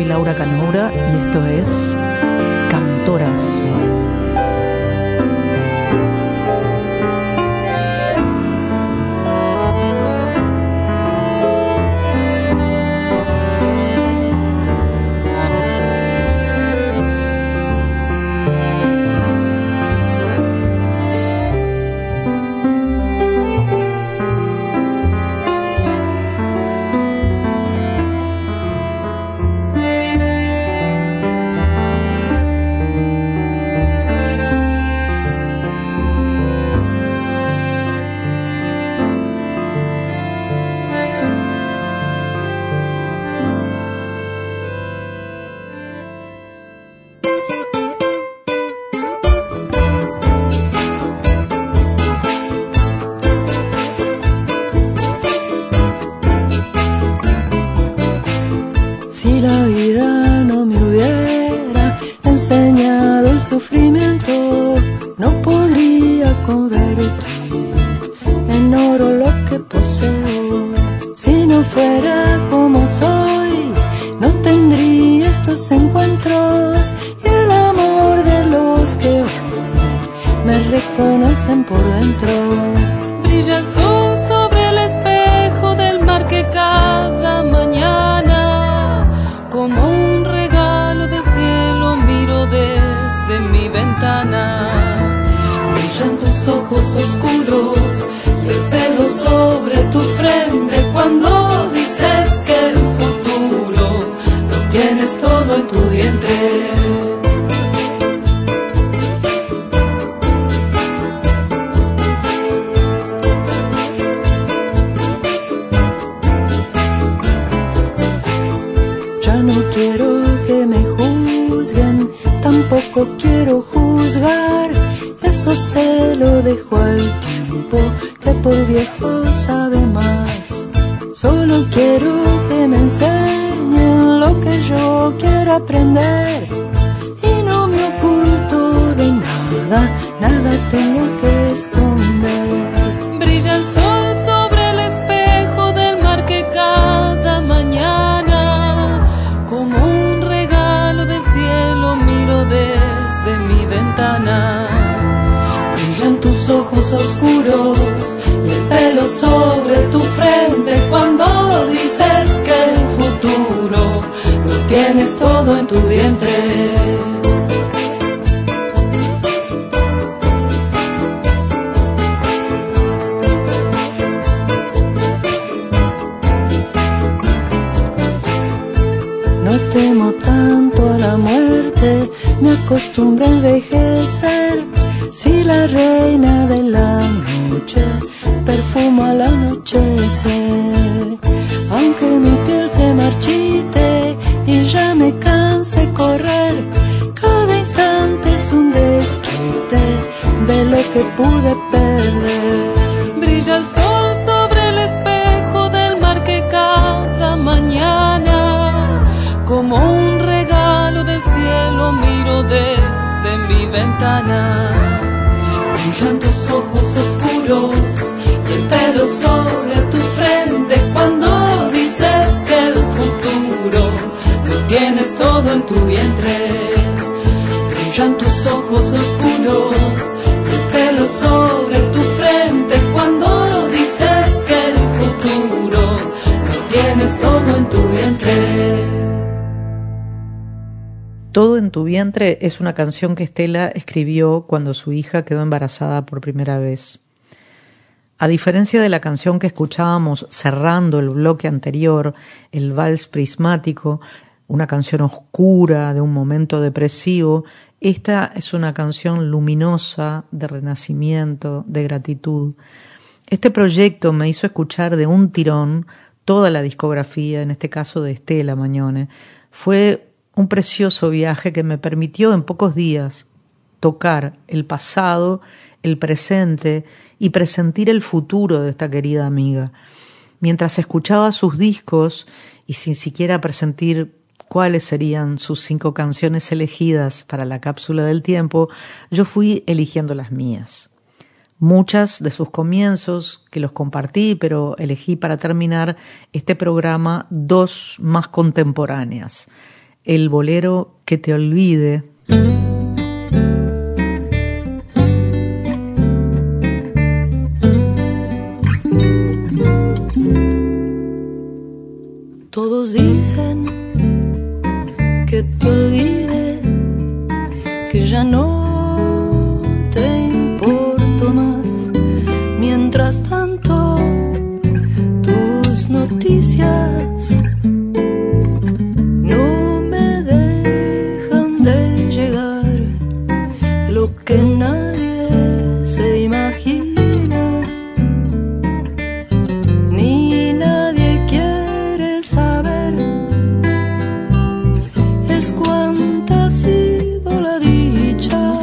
Soy Laura Canoura y esto es Cantoras. Si la vida no me hubiera enseñado el sufrimiento, no podría convertir en oro lo que poseo. Si no fuera como soy, no tendría estos encuentros y el amor de los que hoy me reconocen por dentro. Brilla el sol sobre el espejo del mar que cada mañana, como un regalo del cielo, miro desde mi ventana. Brillan tus ojos oscuros y el pelo sobre tu frente cuando dices que el futuro lo tienes todo en tu vientre. No quiero que me juzguen, tampoco quiero juzgar. Eso se lo dejo al tiempo, que por viejo sabe más. Solo quiero que me enseñen lo que yo quiero aprender. Y no me oculto de nada, nada tengo que esconder. Brilla el sol sobre el espejo del mar que cada mañana, como un regalo del cielo, miro desde mi ventana. Brillan tus ojos oscuros y el pelo sobre tu frente cuando dices que el futuro lo tienes todo en tu vientre. No temo tanto a la muerte, me acostumbro a envejecer. Si la reina de la noche perfuma al anochecer, aunque mi piel se marchite y ya me canse correr, cada instante es un desquite de lo que pude perder. Brilla el sol sobre el espejo del mar que cada mañana, como un regalo del cielo, miro desde mi ventana. Brillan tus ojos oscuros y el pelo sobre tu frente cuando dices que el futuro lo tienes todo en tu vientre. Brillan tus ojos oscuros y el pelo sobre tu frente cuando dices que el futuro lo tienes todo en tu vientre. Todo en tu vientre es una canción que Estela escribió cuando su hija quedó embarazada por primera vez. A diferencia de la canción que escuchábamos cerrando el bloque anterior, el Vals Prismático, una canción oscura de un momento depresivo, esta es una canción luminosa, de renacimiento, de gratitud. Este proyecto me hizo escuchar de un tirón toda la discografía, en este caso de Estela Mañone. Fue un precioso viaje que me permitió en pocos días tocar el pasado, el presente y presentir el futuro de esta querida amiga. Mientras escuchaba sus discos y sin siquiera presentir cuáles serían sus 5 canciones elegidas para la cápsula del tiempo, yo fui eligiendo las mías. Muchas de sus comienzos que los compartí, pero elegí para terminar este programa 2 más contemporáneas. el bolero Que te olvide. Todos dicen que te olvide, que ya no te importo más. Mientras tanto, tus noticias no me dejan de llegar. Lo que nadie se imagina, ni nadie quiere saber, es cuánta ha sido la dicha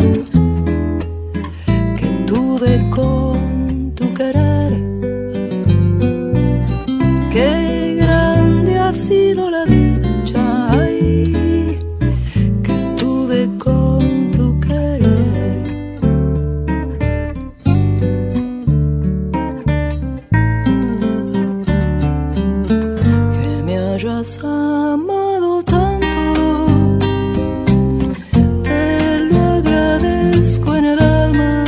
que tuve con tu querer. Qué grande ha sido la dicha, ay, que tuve con tu querer. Que me hayas amado tanto, te lo agradezco en el alma,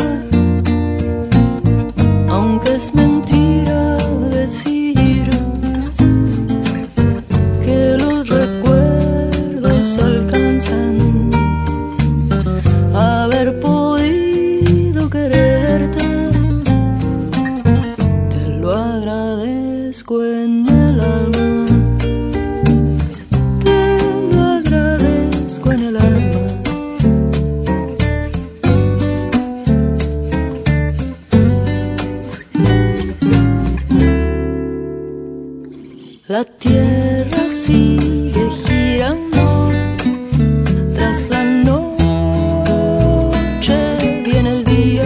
aunque es mentira decir que los recuerdos alcanzan a haber podido quererte. Te lo agradezco en el alma, te lo agradezco en el alma. La tierra sigue girando, tras la noche viene el día.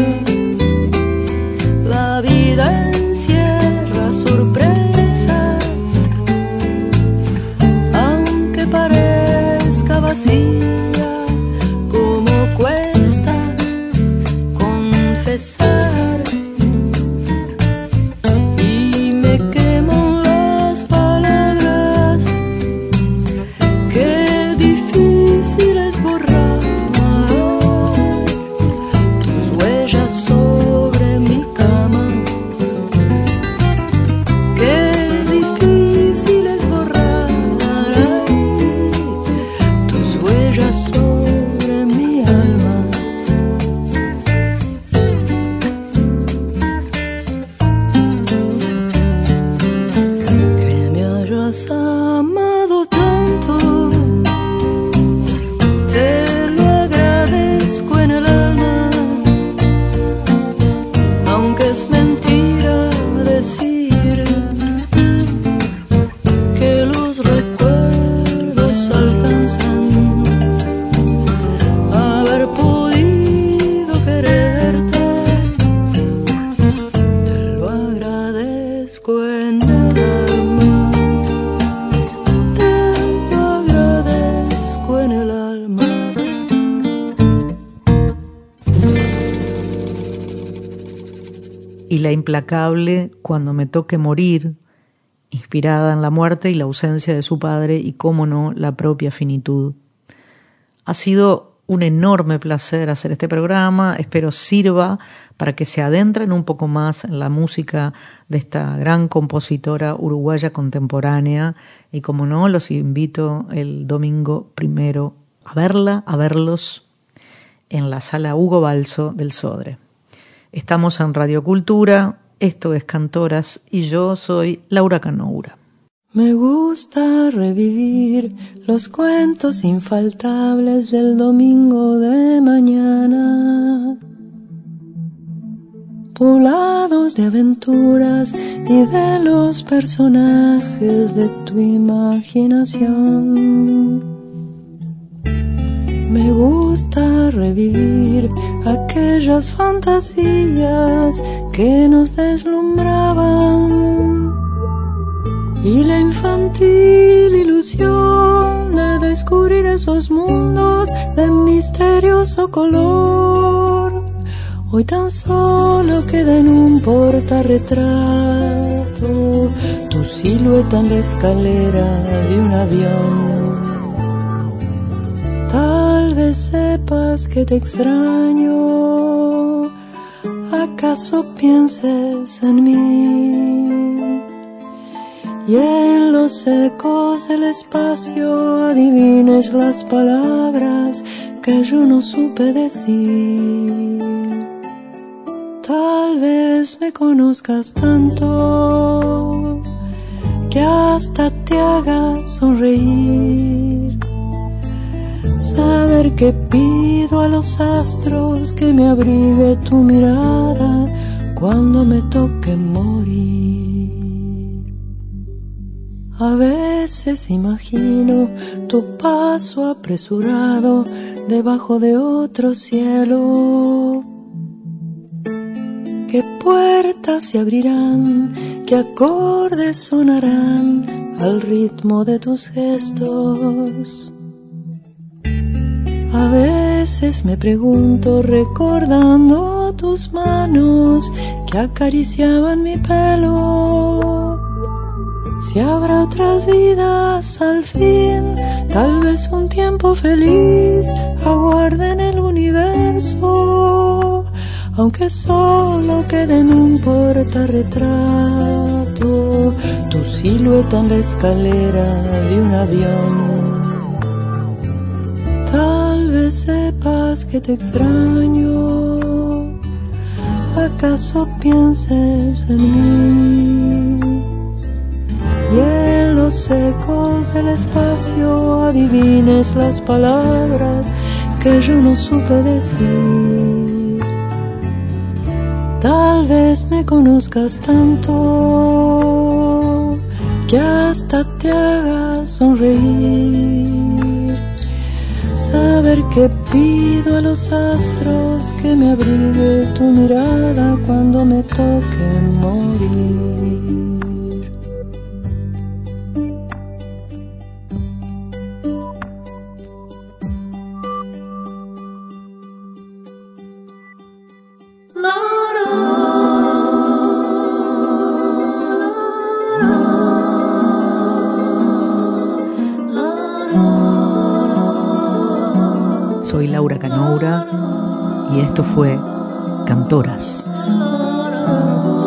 La vida encierra sorpresas, aunque parezca vacía, como cuesta confesar. Y me quemo las palabras, qué difícil es borrar tus huellas sobre mi cama. Qué difícil es borrar tus huellas sobre mi alma. Que me hayas amado tanto, te lo agradezco en el alma, aunque es mentira decir que los recuerdos alcanzan a haber podido quererte. Te lo agradezco en el alma, te lo agradezco en el alma. Y la implacable Cuando me toque morir, inspirada en la muerte y la ausencia de su padre y, cómo no, la propia finitud. Ha sido un enorme placer hacer este programa. Espero sirva para que se adentren un poco más en la música de esta gran compositora uruguaya contemporánea. Y como no, los invito el domingo 1 a verlos en la sala Hugo Balso del Sodre. Estamos en Radio Cultura, esto es Cantoras y yo soy Laura Canoura. Me gusta revivir los cuentos infaltables del domingo de mañana, poblados de aventuras y de los personajes de tu imaginación. Me gusta revivir aquellas fantasías que nos deslumbraban y la infantil ilusión de descubrir esos mundos de misterioso color. Hoy tan solo queda en un portarretrato tu silueta en la escalera de un avión. sepas que te extraño, ¿acaso pienses en mí? Y en los ecos del espacio adivines las palabras que yo no supe decir. Tal vez me conozcas tanto que hasta te haga sonreír. Saber que pido a los astros que me abrigue tu mirada cuando me toque morir. A veces imagino tu paso apresurado debajo de otro cielo. ¿Qué puertas se abrirán? ¿Qué acordes sonarán al ritmo de tus gestos? A veces me pregunto, recordando tus manos que acariciaban mi pelo, si habrá otras vidas al fin, tal vez un tiempo feliz aguarde en el universo, aunque solo quede en un portarretrato tu silueta en la escalera de un avión. Tal vez sepas que te extraño, ¿acaso pienses en mí? Y en los ecos del espacio adivines las palabras que yo no supe decir. Tal vez me conozcas tanto que hasta te haga sonreír. Saber que pido a los astros que me abrigue tu mirada cuando me toque morir. Soy Laura Canoura y esto fue Cantoras.